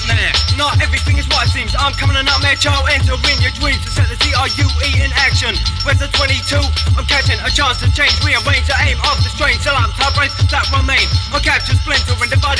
nightmare. Not everything is what it seems. I'm coming a nightmare child, entering your dreams to set the TRUE in action. Where's the 22? I'm catching a chance to change, rearrange the aim of the strange. Salam, tie brains that remain. I'll capture, splinter and divide.